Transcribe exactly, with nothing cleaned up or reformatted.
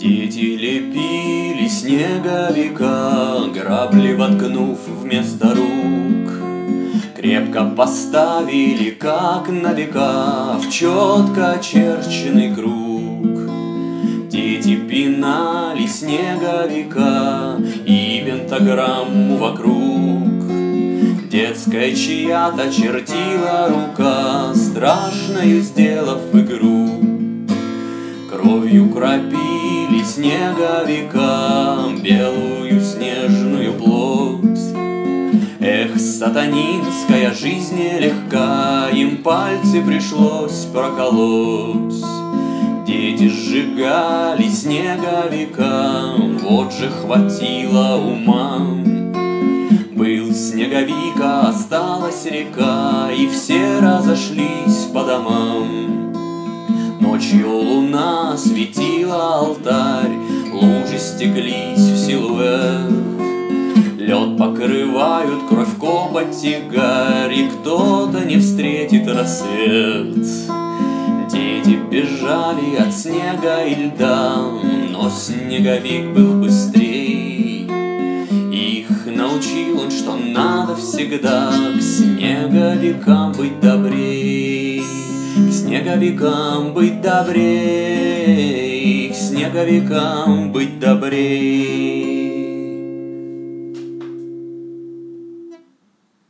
Дети лепили снеговика, грабли воткнув вместо рук. Крепко поставили, как на века, в четко очерченный круг. Дети пинали снеговика и пентаграмму вокруг. Детская чья-то чертила рука, страшною сделав игру. Кровью кропили снеговика, белую снежную плоть. Эх, сатанинская жизнь нелегка, им пальцы пришлось проколоть. Дети сжигали снеговика, вот же хватило ума. Был снеговик, а осталась река, и все разошлись по домам. Ночью луна светила алтарь, лужи стеклись в силуэт. Лед покрывают кровь, копоть и гарь, и кто-то не встретит рассвет. Дети бежали от снега и льда, но снеговик был быстрей. Их научил он, что надо всегда к снеговикам быть добрей. К снеговикам быть добрей, к снеговикам быть добрей.